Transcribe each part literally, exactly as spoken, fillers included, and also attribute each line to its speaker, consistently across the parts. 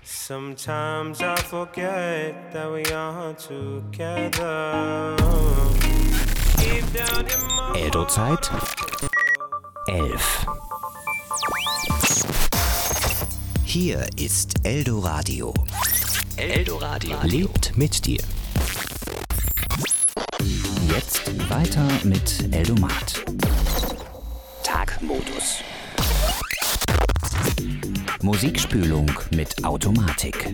Speaker 1: Sometimes I forget that we are together.
Speaker 2: Eldo-Zeit elf.
Speaker 3: Hier ist Eldoradio.
Speaker 2: Eldoradio lebt mit dir. Jetzt weiter mit Eldomat. Tagmodus. Musikspülung mit Automatik.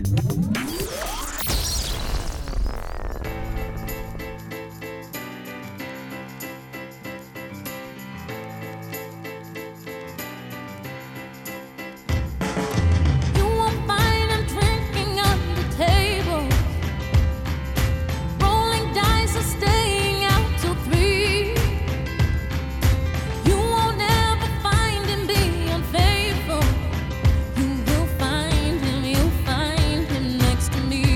Speaker 4: Find him, you'll find him next to me.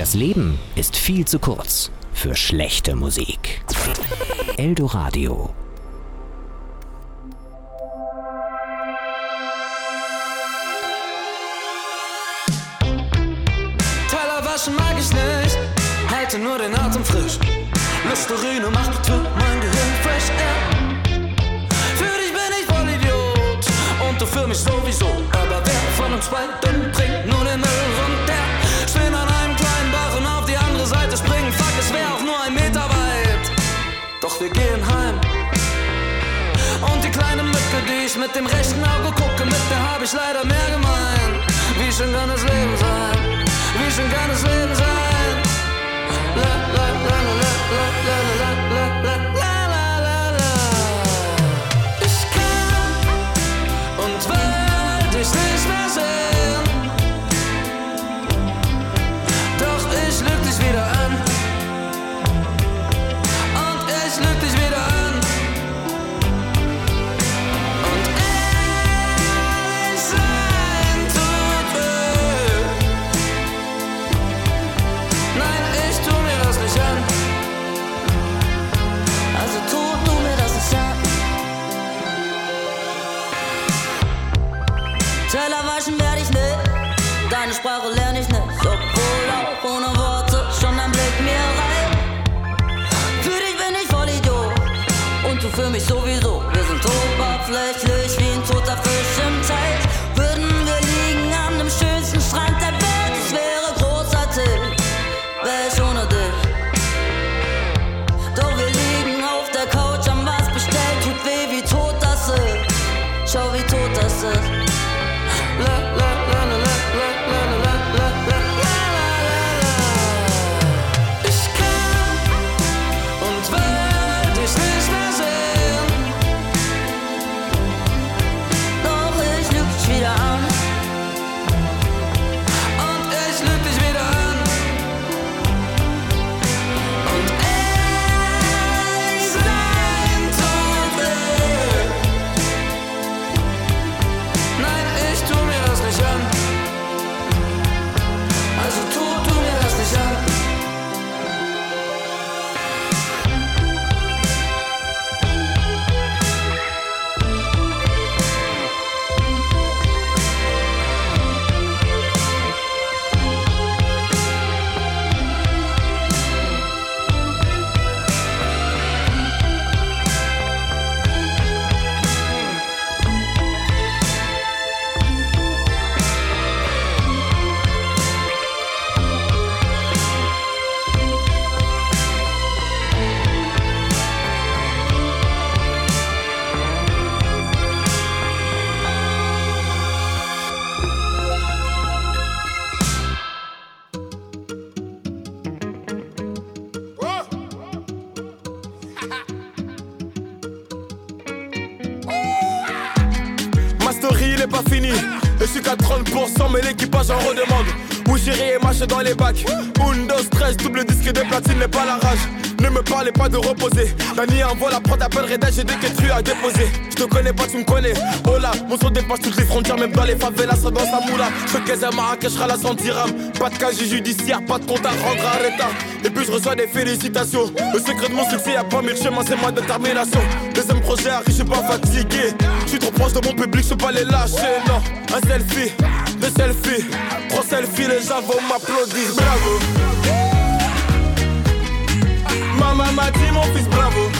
Speaker 2: Das Leben ist viel zu kurz für schlechte Musik. Eldoradio.
Speaker 4: Teller waschen mag ich nicht, halte nur den Atem frisch. Listerine macht bitte mein Gehirn fresh air. Für dich bin ich voll Idiot und du für mich sowieso. Aber wer von uns beiden bringt nur den Müll runter? Stehen an einem kleinen Bach und auf die andere Seite springen. Fuck, es wär auch nur ein Meter weit. Doch wir gehen heim. Und die kleine Mücke, die ich mit dem rechten Auge gucke, mit der hab ich leider mehr gemein. Wie schön kann das Leben sein? Wie schön kann das Leben sein? La la la la la la la la la la la la la. Ich kann und will dich nicht mehr sehen. Doch ich lüg dich wieder an. Und ich lüg dich wieder an. Und ehrlich sein tut weh. Nein, ich tu mir das nicht an. Also tu du mir das nicht an. Teller waschen werd ich nicht, deine Sprache lern ich nicht. Obwohl auch ohne Worte schon ein Blick mir reicht. Für dich bin ich voll Idiot und du für mich sowieso. Wir sind oberflächlich wie ein toter Fisch im Teich. Würden wir liegen an dem schönsten Strand der Welt, es wäre großartig, wär ich ohne dich. Doch wir liegen auf der Couch, haben was bestellt, tut weh, wie tot das ist. Schau, wie tot das ist. La la la la la la la la la la la. Ich kann und will dich nicht mehr sehen. Doch ich lüg dich wieder an. Und ich lüg dich wieder an. Und ehrlich sein tut weh. Nein, ich tu mir das nicht an. Also tu du mir das nicht an.
Speaker 5: Ma story il est pas fini. Et je suis qu'à trente pour cent mais l'équipage en redemande. Où j'irai et marcher dans les bacs. Undo stress, double disque de platine n'est pas la rage. Ne me parlez pas de reposer. Dani envoie la prod, t'appellerai d'âge, j'ai des quêtes à déposer. Je te connais pas, tu me connais. Oh là, mon son dépasse toutes les frontières, même dans les favelas, ça danse à moula. Je caisse à Marrakech, la cent dirhams. Pas de casier judiciaire, pas de compte à rendre à l'état. Et puis je reçois des félicitations. Le secret de mon succès, y'a pas mille chemins, c'est ma détermination. Deuxième projet arrive, je suis pas fatigué. Je suis trop proche de mon public, je peux pas les lâcher, non. Un selfie, deux selfies, trois selfies, les gens vont m'applaudir, bravo. Maman m'a dit mon fils bravo.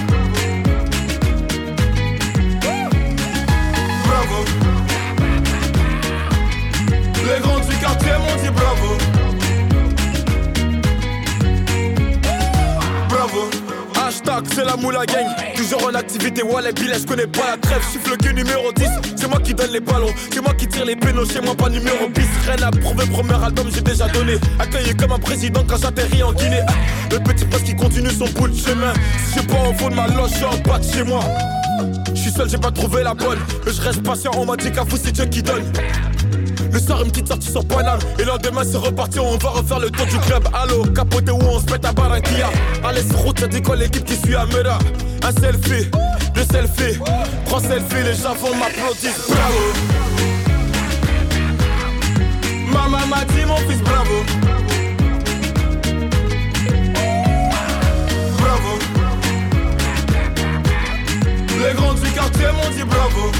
Speaker 5: Bravo. Les grands du quartier m'ont dit bravo. Bravo. Hashtag c'est la moula gang. Toujours en activité, ouais les billets, je connais pas la trêve. Je suis le que numéro dix, c'est moi qui donne les ballons. C'est moi qui tire les pénaux, chez moi pas numéro bis. Rien à prouver, premier album j'ai déjà donné. Accueilli comme un président quand j'atterris en Guinée. Le petit poste qui continue son bout de chemin. Si je suis pas au fond de ma loge, je suis en bas de chez moi. Je suis seul, j'ai pas trouvé la bonne. Mais je reste patient, on m'a dit qu'à vous c'est Dieu qui donne. Le soir une petite sortie sur Paname. Et le lendemain c'est reparti, on va refaire le tour du club. Allo, capoté où on se met à Barranquilla. Allez c'est route, ça dit quoi l'équipe qui suit à Mera. Un selfie, deux selfies, trois selfies, les gens vont m'applaudir. Bravo. Maman m'a dit mon fils bravo. m'ont dit bravo.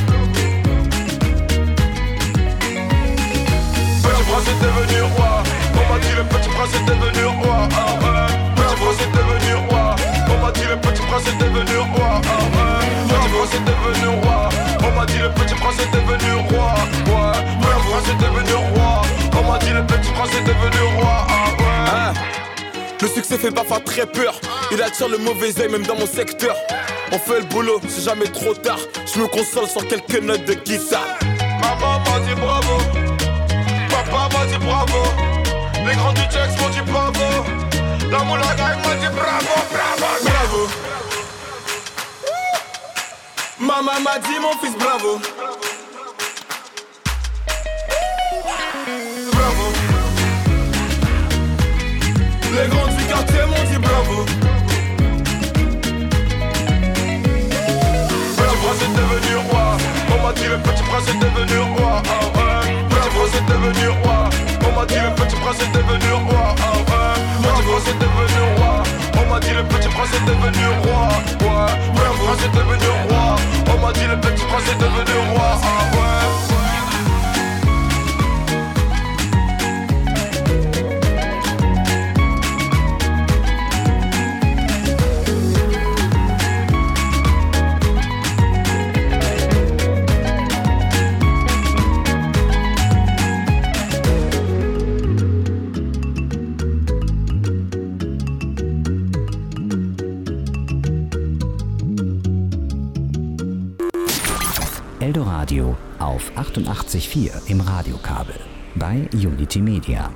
Speaker 5: Petit prince est devenu roi. On m'a dit le petit prince est devenu roi. Ah ouais. Petit prince est devenu roi. On m'a dit le petit prince est devenu roi. Ah ouais. Petit prince est devenu roi. On m'a dit le petit prince est devenu roi. Ouais. Petit prince est devenu roi. On m'a dit le petit prince est devenu roi. Ah ouais. Hein? Le succès fait parfois très peur. Il attire le mauvais œil même dans mon secteur. On fait le boulot, c'est jamais trop tard. Je me console sur quelques notes de guitare. Maman m'a dit bravo. Papa m'a dit bravo. Les grands du Jax m'ont dit bravo. La moulaga m'a dit bravo, bravo, bravo. Maman m'a dit mon fils bravo. Bravo. Les grands du quartier m'ont dit bravo. Petit prince est devenu roi. On m'a dit le petit prince est devenu roi. Ah ouais. Petit prince est devenu roi. On m'a dit le petit prince est devenu roi. Ah ouais. Petit prince est devenu roi. On m'a dit le petit prince est devenu roi. Ouais. Petit prince est devenu roi. On m'a dit le petit prince est devenu roi. Ah ouais.
Speaker 2: Eldoradio auf achtundachtzig Komma vier im Radiokabel bei Unity Media.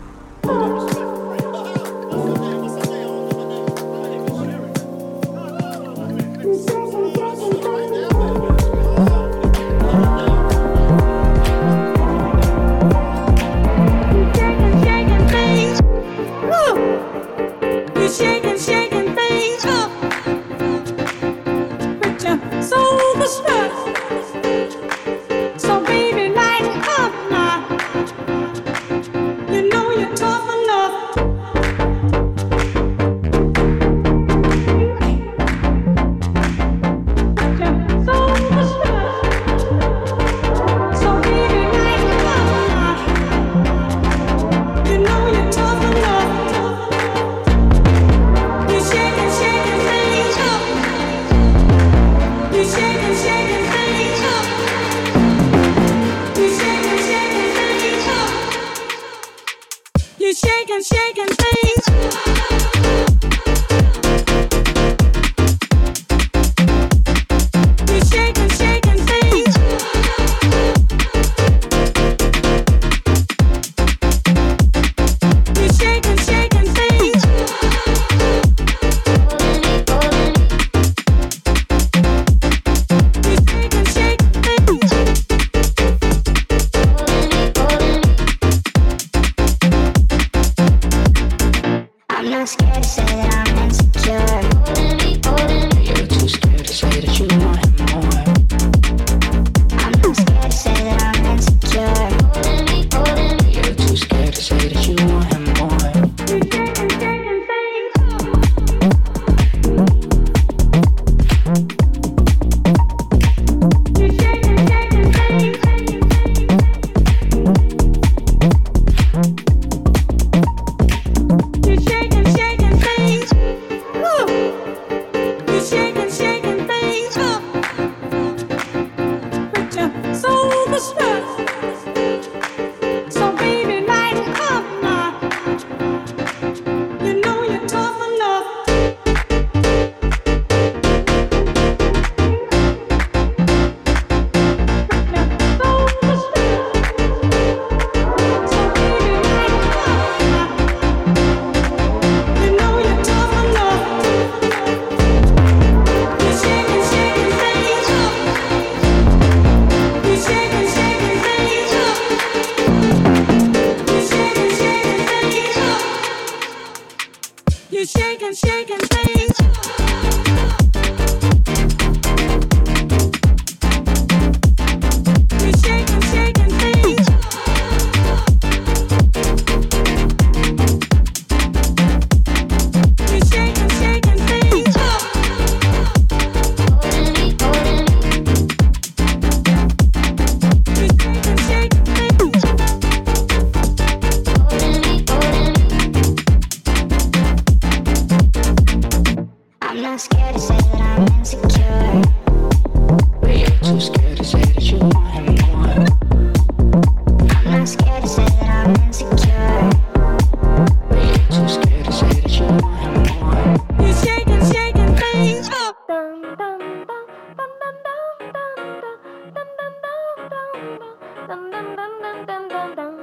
Speaker 6: insecure, but you're too scared to say that you want him more. I'm not scared to say that I'm insecure, but you're too scared to say that you want him more. You're shaking, shaking things up. Dum, dum, dum, dum, dum, dum, dum, dum, dum, dum, dum, dum, dum, dum.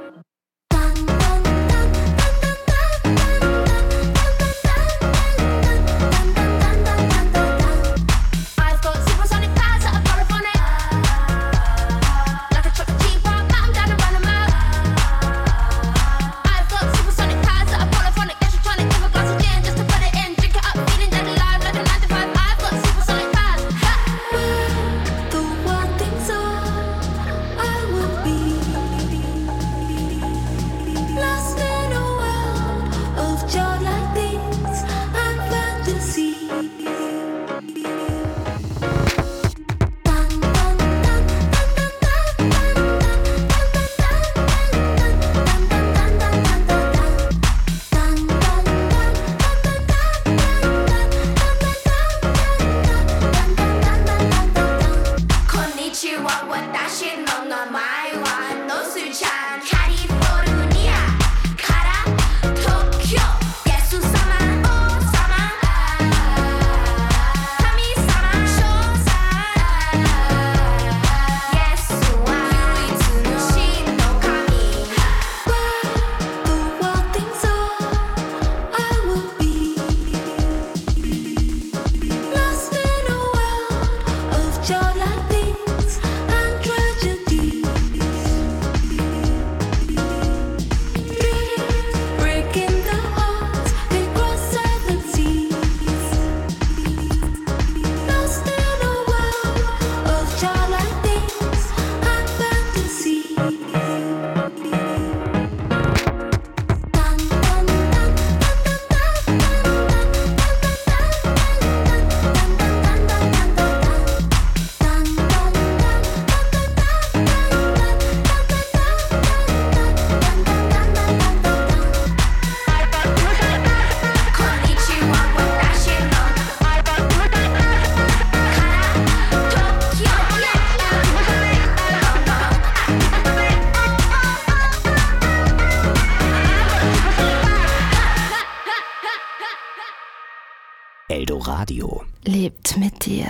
Speaker 2: Eldoradio
Speaker 7: lebt mit dir.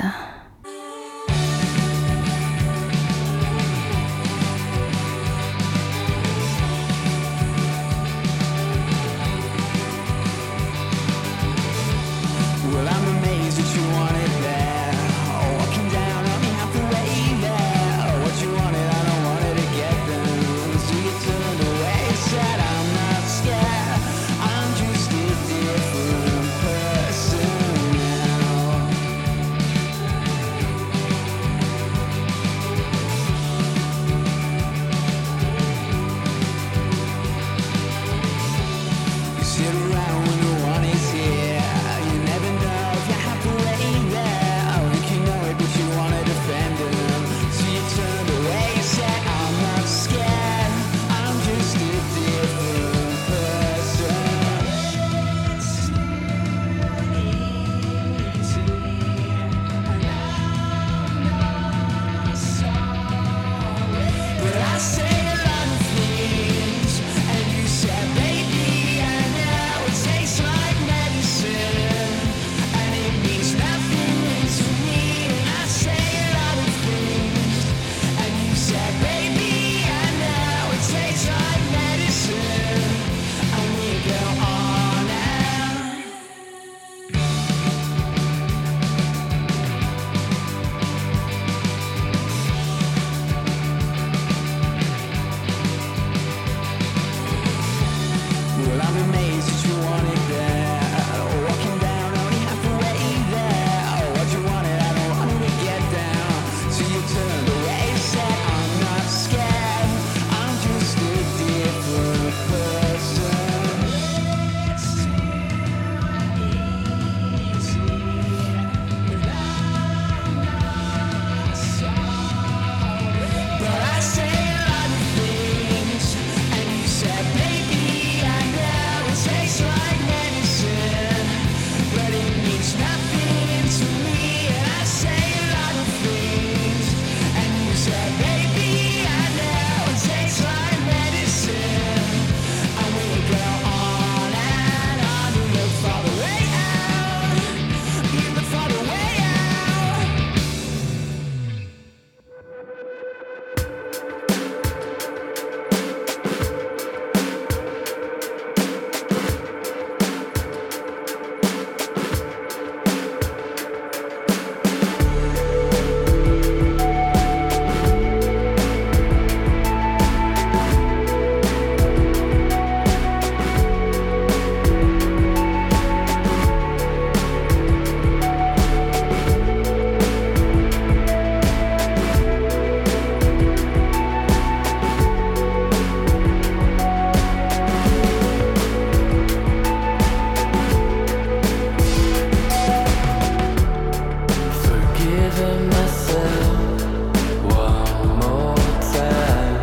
Speaker 4: Well, I'm amazed that you wanted that. Oh, walking down on me half the way there. What you wanted, I don't want it to get them. So you turned away, said I'm not scared. I'm just a different person now. Giving myself one more time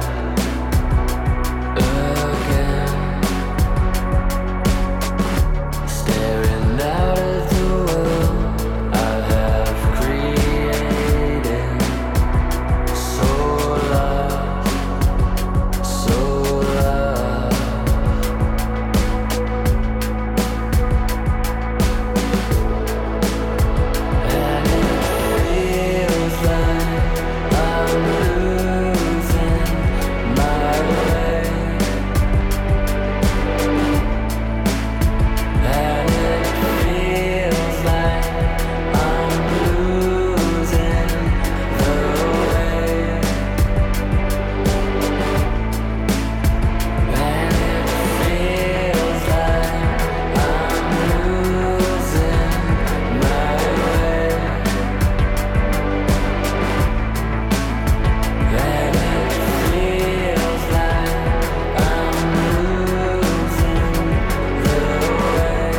Speaker 4: again, staring out at the world I have created. So lost, so lost. And it feels like I'm losing my way. And it feels like I'm losing the way. And it feels like I'm losing my way. And it feels like I'm losing the way.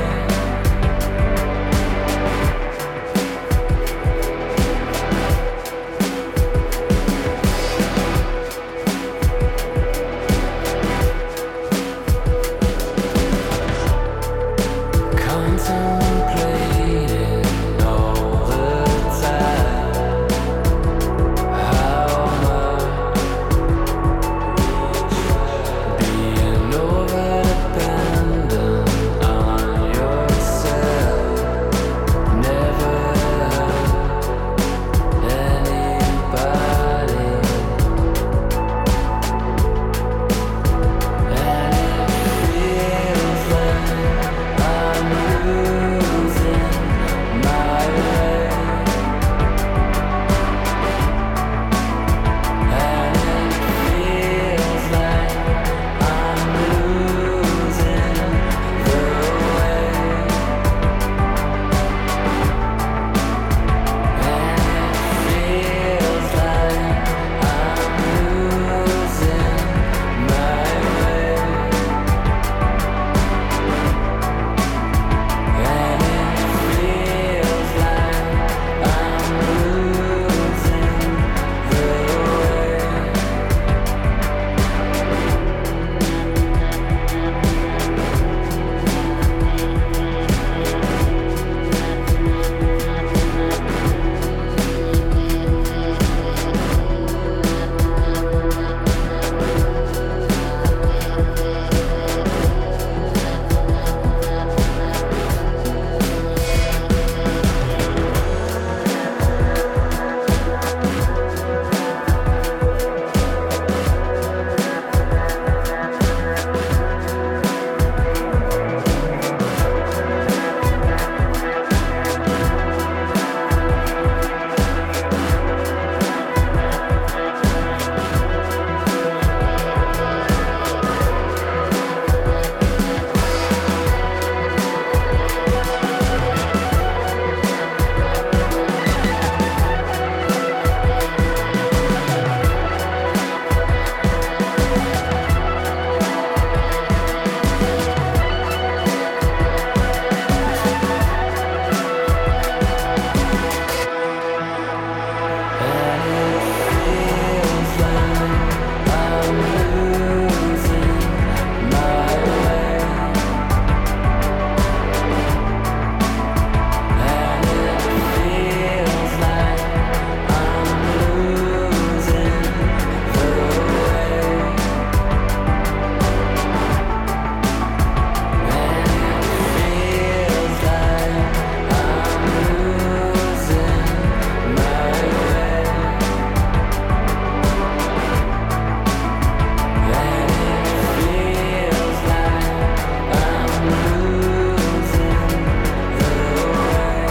Speaker 4: Contemplating all the time how much being overdependent on yourself never helped anybody. And it feels like I'm losing my way. And it feels like I'm losing the way. And it feels like I'm losing my way. And it feels like I'm losing the way. And it feels like I'm losing my way. And it feels like I'm losing the way. And it feels like I'm losing my way. And it feels like I'm losing the way.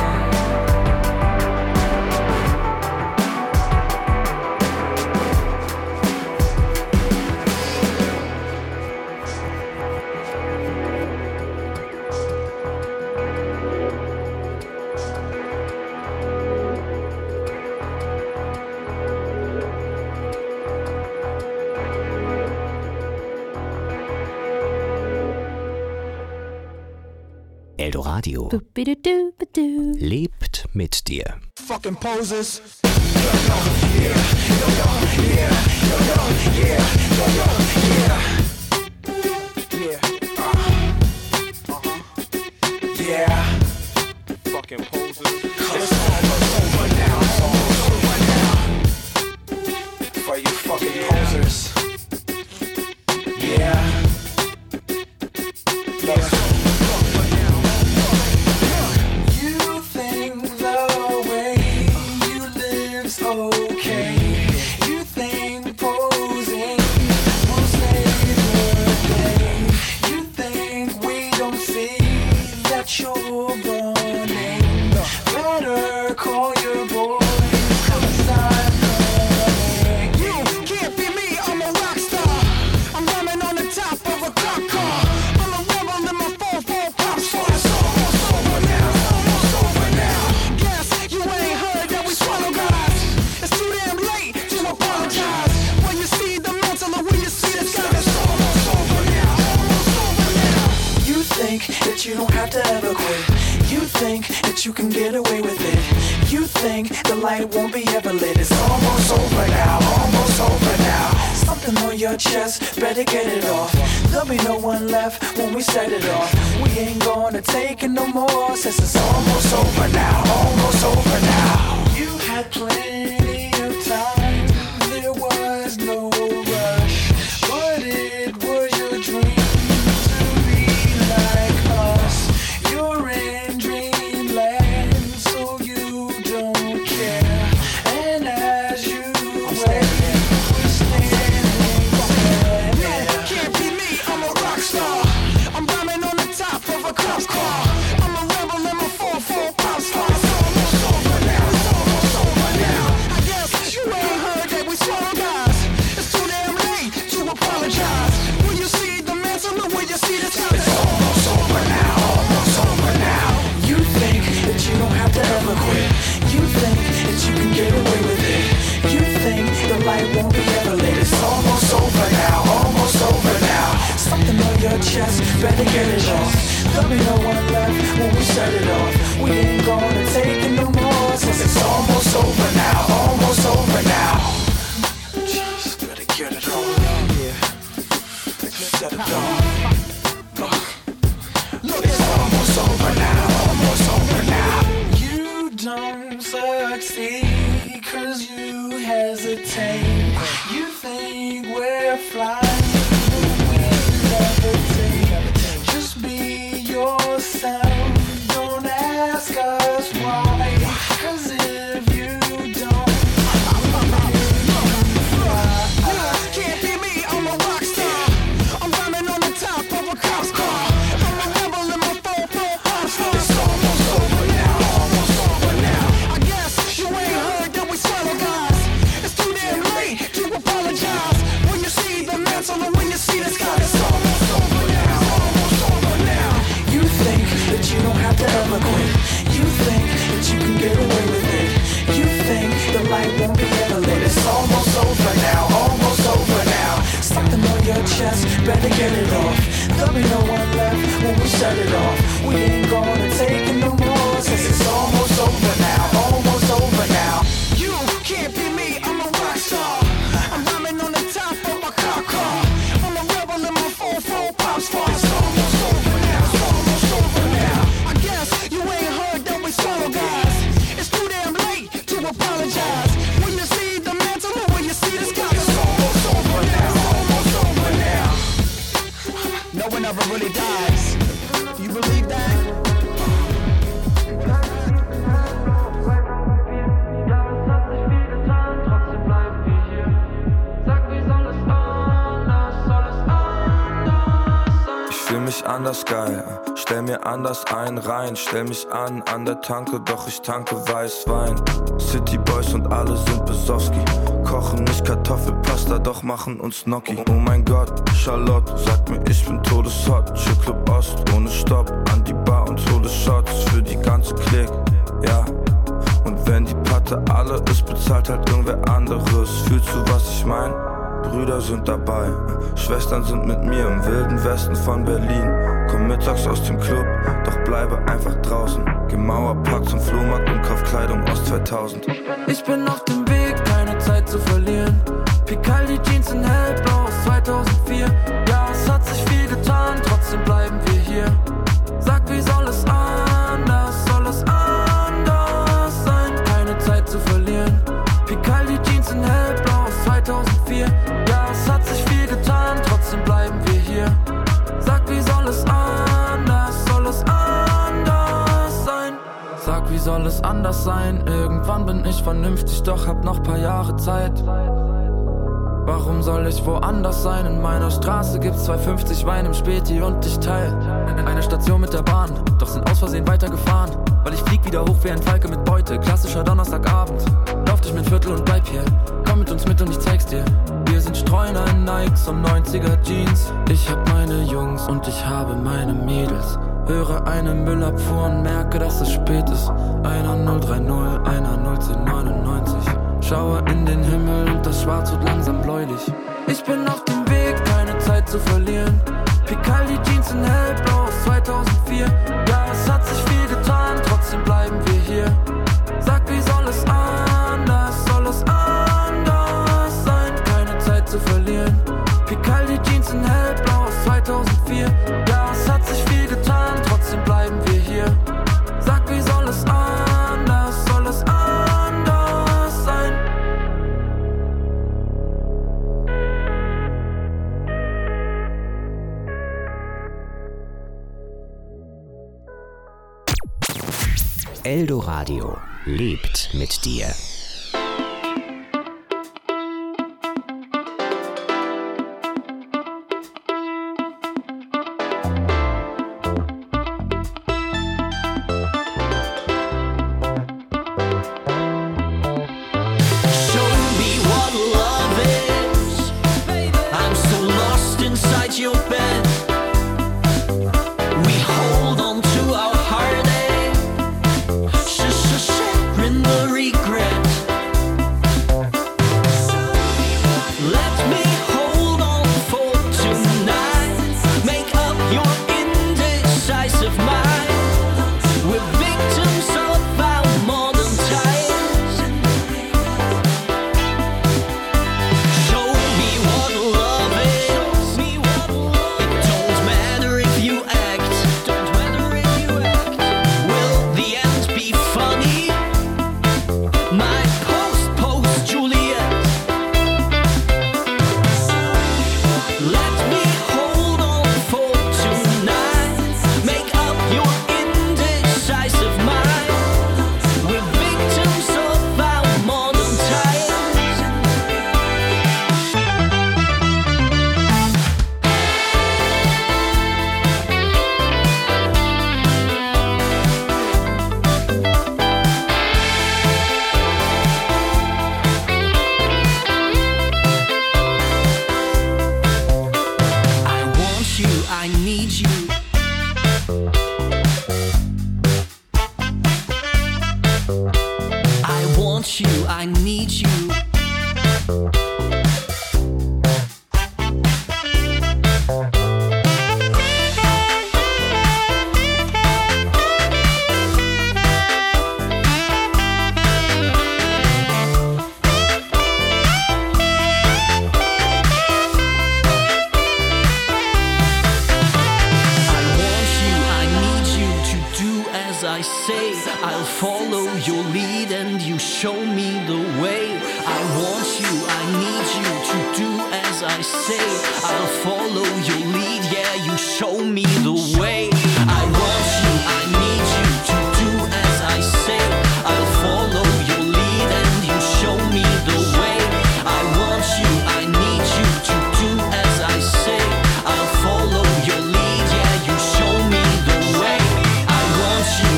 Speaker 2: Eldoradio
Speaker 7: Boop-a-doo-ba-doo.
Speaker 2: lebt mit dir.
Speaker 5: Fucking poses.
Speaker 1: Yeah. Fucking poses.
Speaker 5: It's almost over now. It's almost over now. For you fucking posers. Yeah. Look. You think the way you live's okay. You think posing will save the day. You think we don't see that you're running. Better call your boys, 'cause I'm coming. You can't be me, I'm a rock star. I'm running on the top of a cop car. I'm a rebel in my four four pop star. It's almost over now, almost over now. Guess you ain't heard that we swallow guys. It's too damn late to apologize. When you see the mantle or when you see the sky, it's almost over now, almost over now. You think that you don't have to ever quit. You think that you can get away with it. You think the light won't be ever lit. It's almost over now, almost over now. Something on your chest, better get it off. There'll be no one left when we set it off. We ain't gonna take it no more, since it's almost over now, almost over now. You had plenty of time, there was no rush. But it was your dream to be like us. You're in dreamland, so you don't care. And as you wait, we're standing there. You can't be me, I'm a rock star. I'm rhyming on the top of a cop car. I'm a rebel in my four four pop star. It's almost over now, it's almost over now. I guess you ain't heard that we swallow guys. It's too damn late to apologize. When you see the mantle or when you see the time, it's almost over now, almost over now. You think that you don't have to ever quit. You think that you can get away with it. You think the light won't be ever lit. It's almost over now, almost over now. Something on your chest, better get it off. There'll be no one left when we set it off. We ain't gonna take it no more, since it's almost over now, almost over now. Just better get it off. Yeah, set it off. Look, it's almost over now, almost over now. You don't succeed 'cause you hesitate. You think we're flying, we levitate. Just be yourself, don't ask us why. 'Cause if you don't, can't be me, I'm a rock star. I'm rhyming on the top of a cop's car. I'm a rebel in my four four pop star. It's almost over now, almost over now. I guess you ain't heard that we swallow guys. It's too damn late to apologize. When you see the mantle or when you see the sky, it's almost over now, almost over now. You think that you don't have to ever quit. You think that you can get away with it. You think the light won't be ever lit. It's almost over now, almost over now. Something on your chest, better get it off. There'll be no one left when we set it off. We ain't gonna take it no more, since it's almost over now, almost over now. You can't be me, I'm a rock star. I'm rhyming on the top of my car car. I'm a rebel in my four four pop star. It's almost over now, it's almost over now. I guess you ain't heard that we swallow guys. It's too damn late to apologize. When you see the mantle or when you see the sky, it's almost over now, almost over now. No one ever really dies. You believe that?
Speaker 7: Ich fühl mich anders geil, stell mir anders ein rein. Stell mich an, an der Tanke, doch ich tanke Weißwein. City Boys und alle sind Besowski. Kochen nicht Kartoffelpasta, doch machen uns Gnocchi. Oh mein Gott, Charlotte sagt mir, ich bin todeshot. Chill-Club Ost, ohne Stopp, an die Bar und hole Shots für die ganze Klick, ja. Und wenn die Patte alle ist, bezahlt halt irgendwer anderes. Fühlst du, was ich mein? Brüder sind dabei, Schwestern sind mit mir im wilden Westen von Berlin. Komm mittags aus dem Club, doch bleibe einfach draußen. Geh Mauerpark zum Flohmarkt und kauf Kleidung aus zweitausend.
Speaker 4: Ich bin auf dem Weg, keine Zeit zu verlieren. Picaldi Jeans in hellblau aus zweitausendvier. Ja, es hat sich viel getan, trotzdem bleiben wir hier. Sag, wie soll es anders, soll es anders sein? Keine Zeit zu verlieren. Picaldi Jeans in hellblau aus zweitausendvier. Ja, es hat sich viel getan, trotzdem bleiben wir hier. Sag, wie soll es anders, soll es anders sein? Sag, wie soll es anders sein? Irgendwann bin ich vernünftig, doch hab noch paar Jahre Zeit. Warum soll ich woanders sein? In meiner Straße gibt's zwei fünfzig Wein im Späti und ich teil eine Station mit der Bahn, doch sind aus Versehen weitergefahren. Weil ich flieg wieder hoch wie ein Falke mit Beute. Klassischer Donnerstagabend, lauf durch mein Viertel und bleib hier. Komm mit uns mit und ich zeig's dir. Wir sind Streuner in Nikes und neunziger Jeans. Ich hab meine Jungs und ich habe meine Mädels. Höre eine Müllabfuhr und merke, dass es spät ist. Einer null drei null, einer null zehn neunundneunzig. Schaue in den Himmel und das Schwarz wird langsam bläulich. Ich bin auf dem Weg, keine Zeit zu verlieren. Picaldi Jeans in hellblau aus zweitausendvier. Ja, es hat sich viel getan, trotzdem bleiben wir hier. Sag, wie soll es anders, soll es anders sein? Keine Zeit zu verlieren. Picaldi Jeans in hellblau aus zweitausendvier. Ja, es hat sich viel getan, trotzdem bleiben wir hier. Sag, wie soll es anders, soll es anders sein?
Speaker 2: Eldoradio lebt mit dir.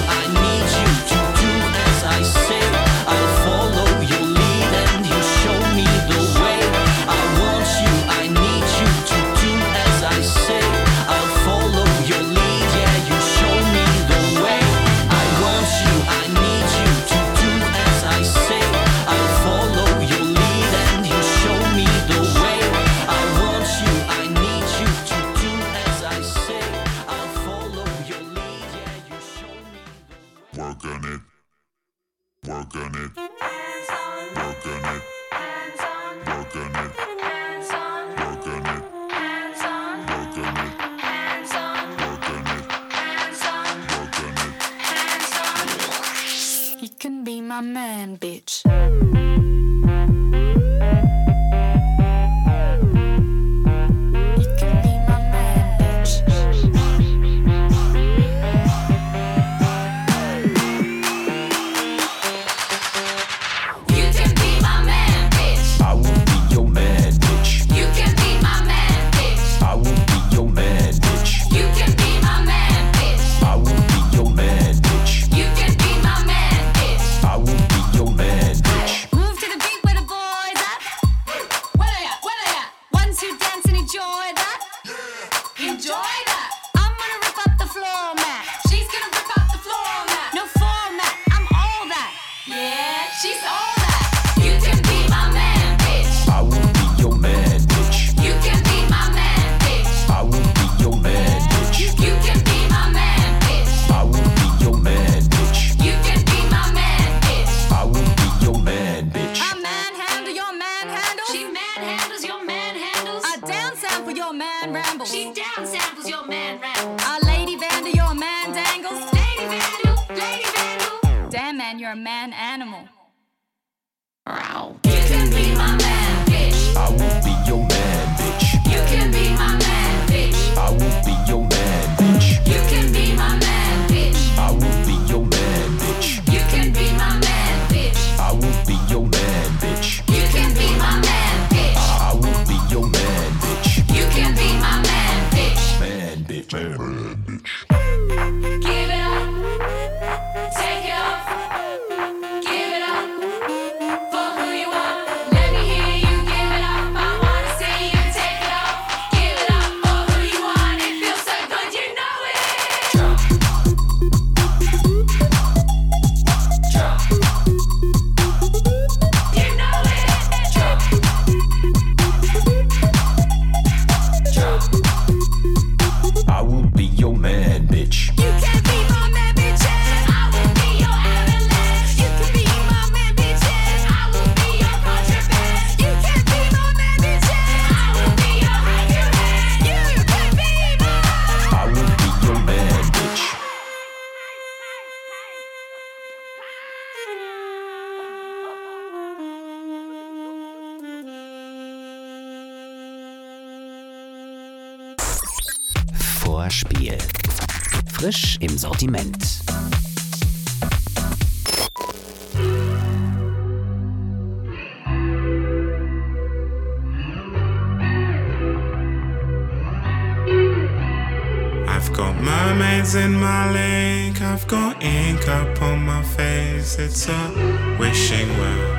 Speaker 8: Show my man, bitch.
Speaker 2: Vorspiel. Frisch im Sortiment.
Speaker 1: I've got mermaids in my lake, I've got ink up on my face, it's a wishing well.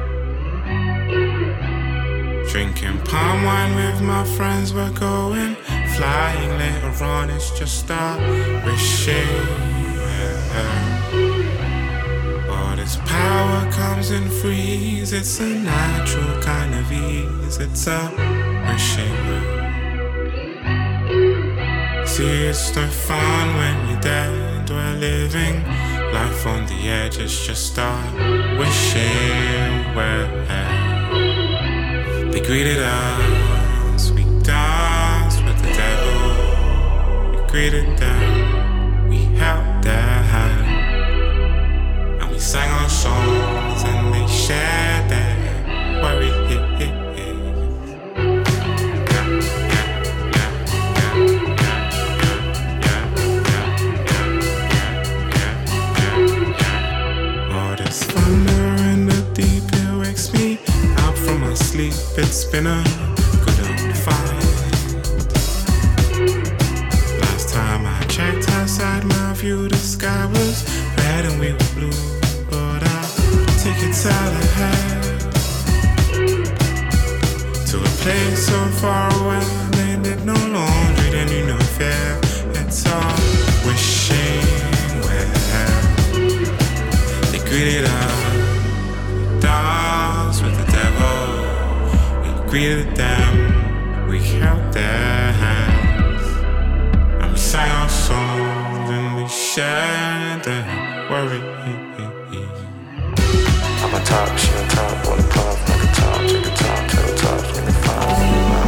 Speaker 1: Drinking palm wine with my friends, we're going flying later on, it's just a wishing well. All this power comes in threes, it's a natural kind of ease, it's a wishing well. See, it's no fun when you're dead, we're living life on the edge, it's just a wishing well. They greeted us, we danced with the devil. We greeted them, we held their hand, and we sang our songs and they shared their worries. It's been a good old fight. Last time I checked outside my view, the sky was red and we were blue. But I'll take it out ahead to a place so far away. They did no laundry, they knew no fear. It's all wishing well. They greeted us, dance with the devil. Greeted them, we held their hands, and we sang our songs and we shared their worries.
Speaker 9: I'm a top, she on top, on the puff, like a top, take a top, tell the tops, make it fine.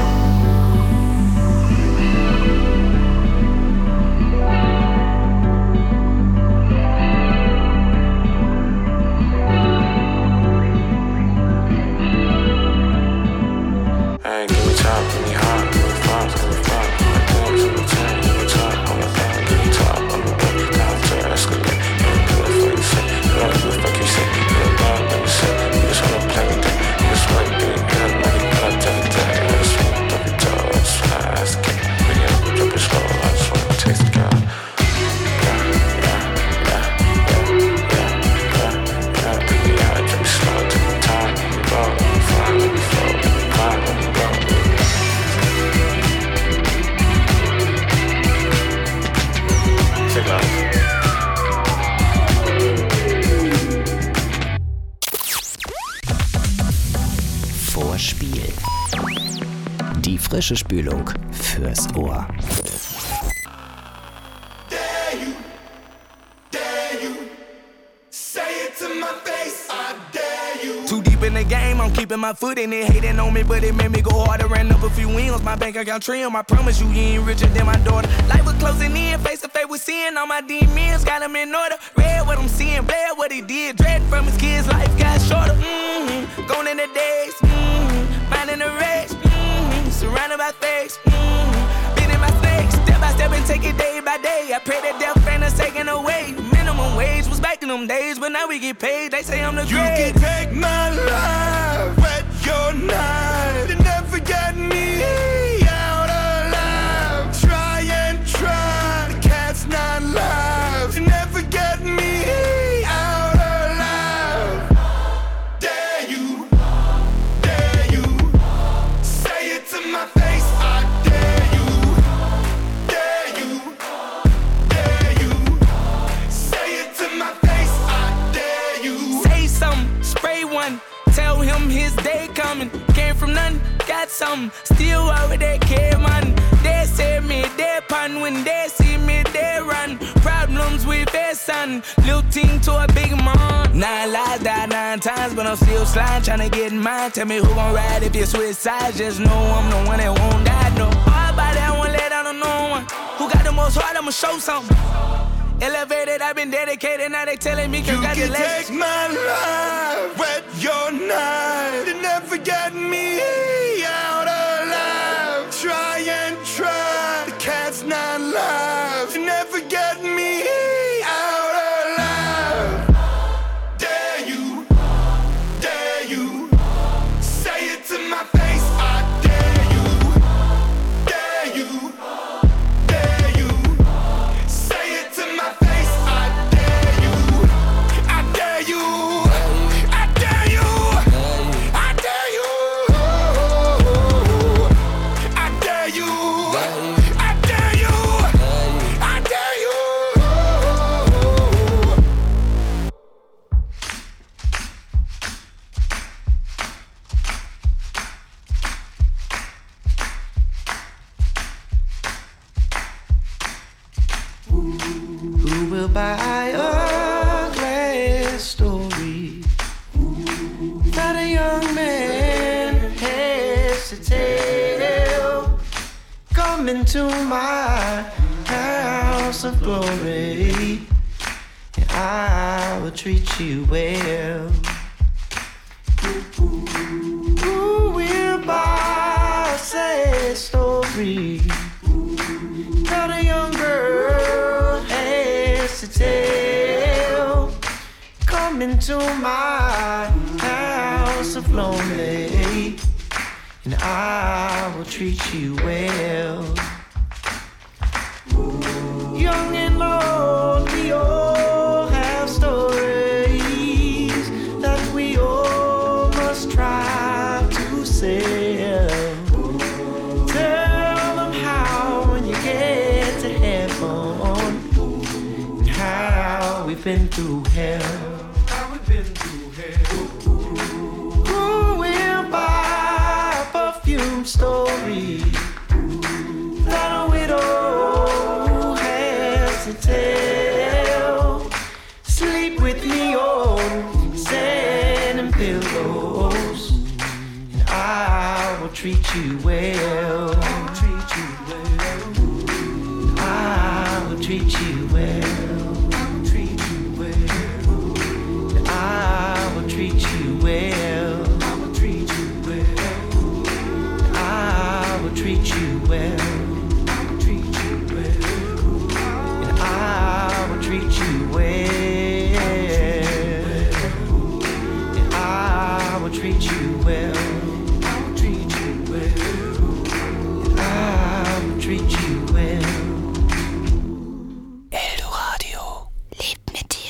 Speaker 2: Vorspiel. Die frische Spülung fürs Ohr.
Speaker 8: Too deep in the game, I'm keeping my foot in it. Hating on me, but it made me go harder. Ran up a few wins, my bank account trim. I promise you, you ain't richer than my daughter. Life was closing in, face to face with sin. All my demons got them in order. Read what I'm seeing, bled what he did. Dread from his kids, life got shorter. Mm-hmm. Going in the days, mm-hmm. Minding the race, mm-hmm. Surrounded by fakes, mm-hmm. Beating my snakes, step by step and take it day by day. I pray that death ain't us taken away. Minimum wage was back in them days, but now we get paid. They say I'm the
Speaker 5: You
Speaker 8: great.
Speaker 5: can take my life, wet your knife. You never get me out alive. Try and try, the cat's not live. You never get me out alive. Dare you, dare you, say it to my face. I dare you, dare you, dare you, say it to my face. I dare you.
Speaker 8: Say something, spray one. Tell him his day coming. Came from nothing, got something. Still over there, care man. They say me, they pun. When they see me, they run. Problems with their son. Little team to a big man. Nine lives died nine times, but I'm still sliding, trying to get mine. Tell me who gon' ride if you switch sides. Just know I'm the one that won't die, no. All about that, I won't let down on no one. Who got the most heart, I'ma show something. Elevated, I've been dedicated, now they telling me
Speaker 5: You can
Speaker 8: congratulations.
Speaker 5: take my life, wet your knife. You never get me out alive. Try and try, the cat's not live. You never get me out alive. Dare you, dare you, say it to my face. I dare you, dare you, dare you, say it to my face. I dare you, I dare you, I dare you, I dare you, I dare you, I dare you, I dare you.
Speaker 4: Who will buy a glass story that a young man has to tell? Come into my house of glory, and I will treat you well. Who will buy a sad story that a young girl has to tell? Come into my house of lonely, and I will treat you well. Young and old, we all have stories that we all must try to sell. Tell them how when you get to heaven, and how we've been through hell. How we've been through hell. Who will buy a perfume story that a widow has to tell? Sleep with me on sand and pillows, and I will treat you well. Treat you well. I will treat you well. Treat you well. I will treat you well. I will treat you well. I will treat you well. I will treat you well. And I will treat you well. And I will treat you well. I will treat you well. And I will treat you well.
Speaker 2: Eldoradio.
Speaker 10: Lebt mit dir.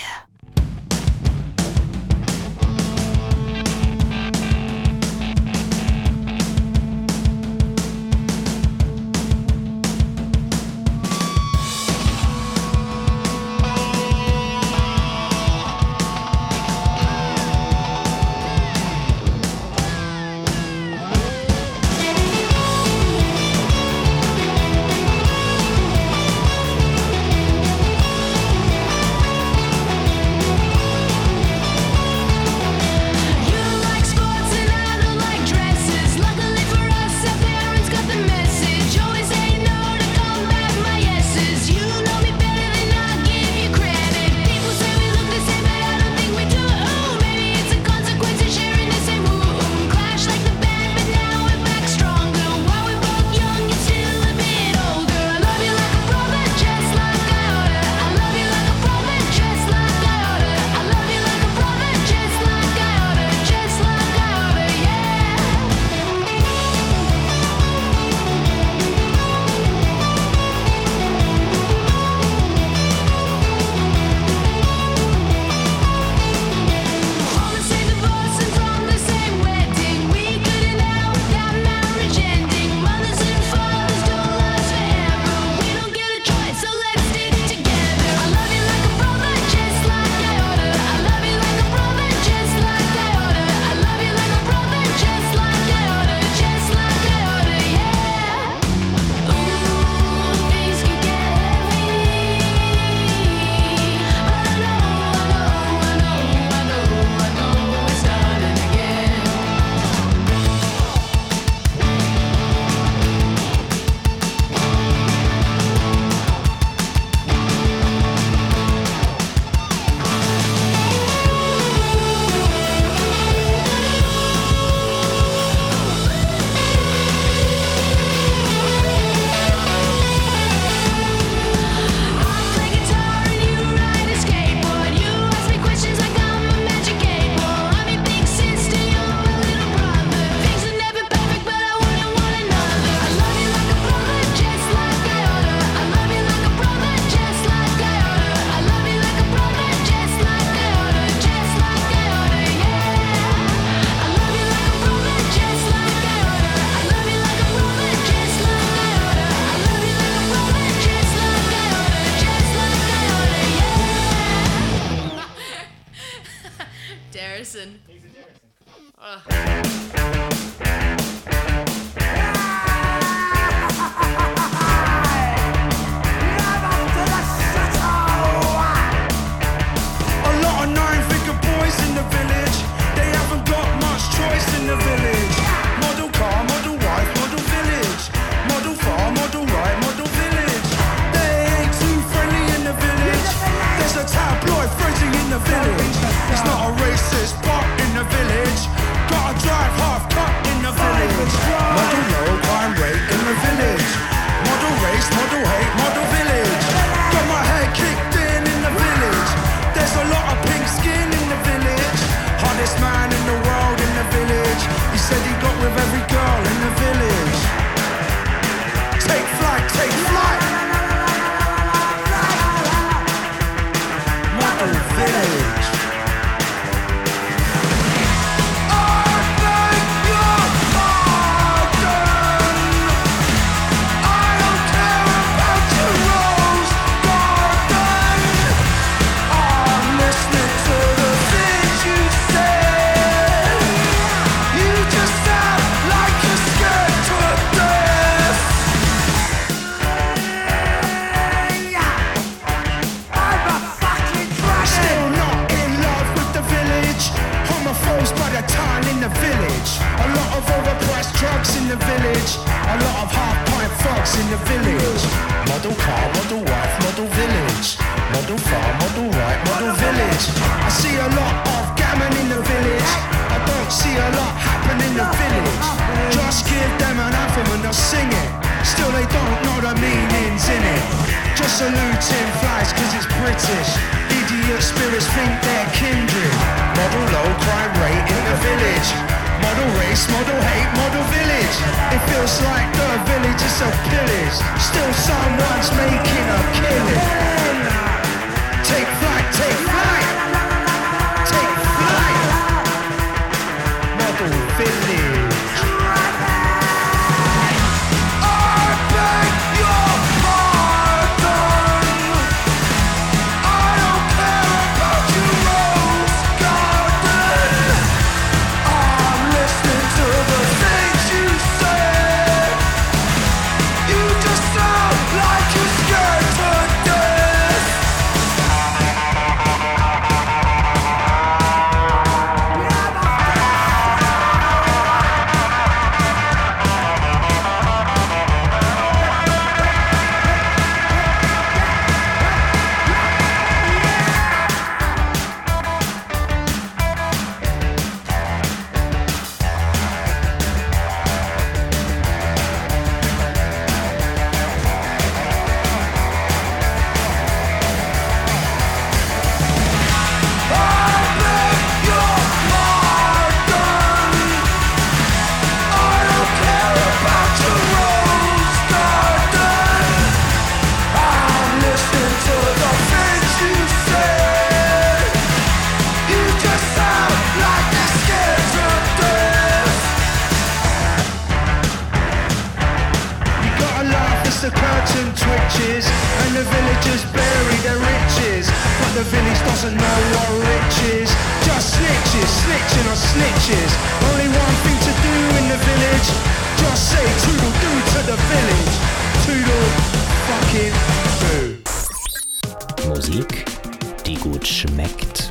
Speaker 2: Musik, die gut schmeckt.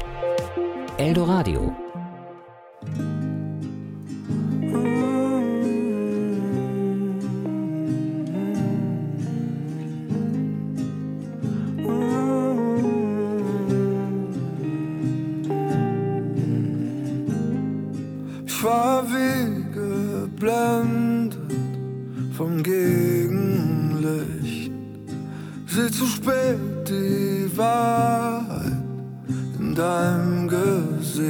Speaker 2: Eldoradio.
Speaker 7: Ich war wie geblendet vom Gegenlicht. Sieh zu spät die Wahrheit in deinem Gesicht.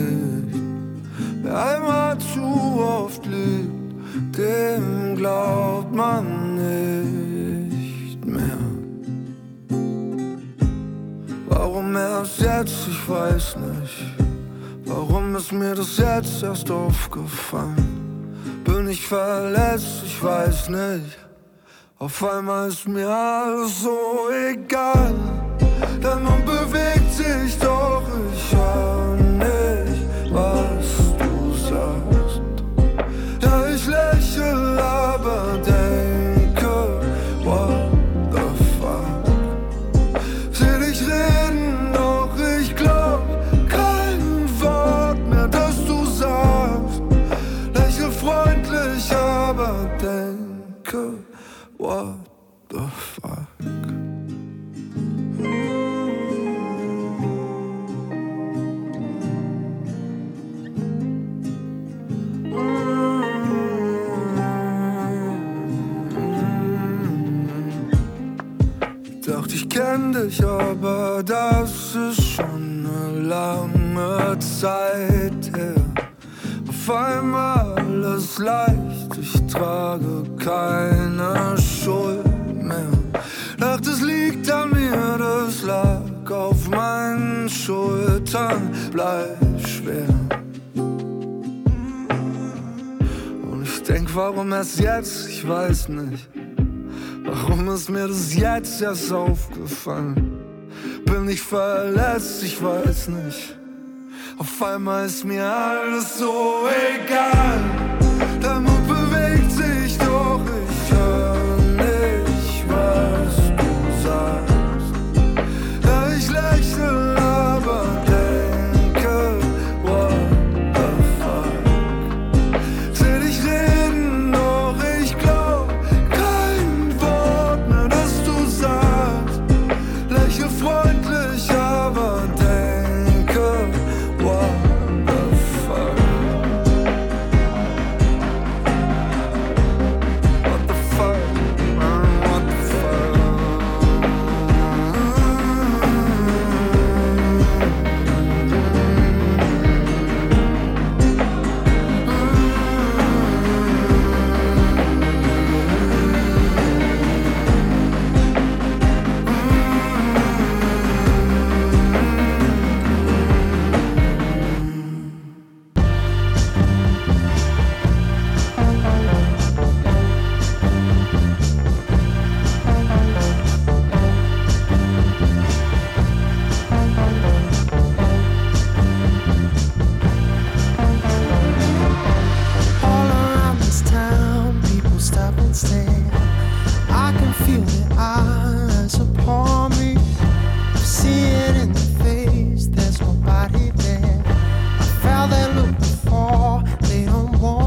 Speaker 7: Wer einmal zu oft lügt, dem glaubt man nicht mehr. Warum erst jetzt, ich weiß nicht. Warum ist mir das jetzt erst aufgefallen? Bin ich verletzt, ich weiß nicht. Auf einmal ist mir alles so egal. Denn man bewegt sich, doch ich hör nicht, was du sagst.
Speaker 10: denke, what the fuck. Dachte, ich kenn dich, aber das ist schon eine lange Zeit her. Auf einmal alles leicht, ich trage keine Schuld mehr. Dachte, es liegt an mir, das lag auf meinen Schultern, bleib schwer. Und ich denk, warum erst jetzt, ich weiß nicht. Warum ist mir das jetzt erst aufgefallen? Bin ich verletzt, ich weiß nicht. Auf einmal ist mir alles so egal.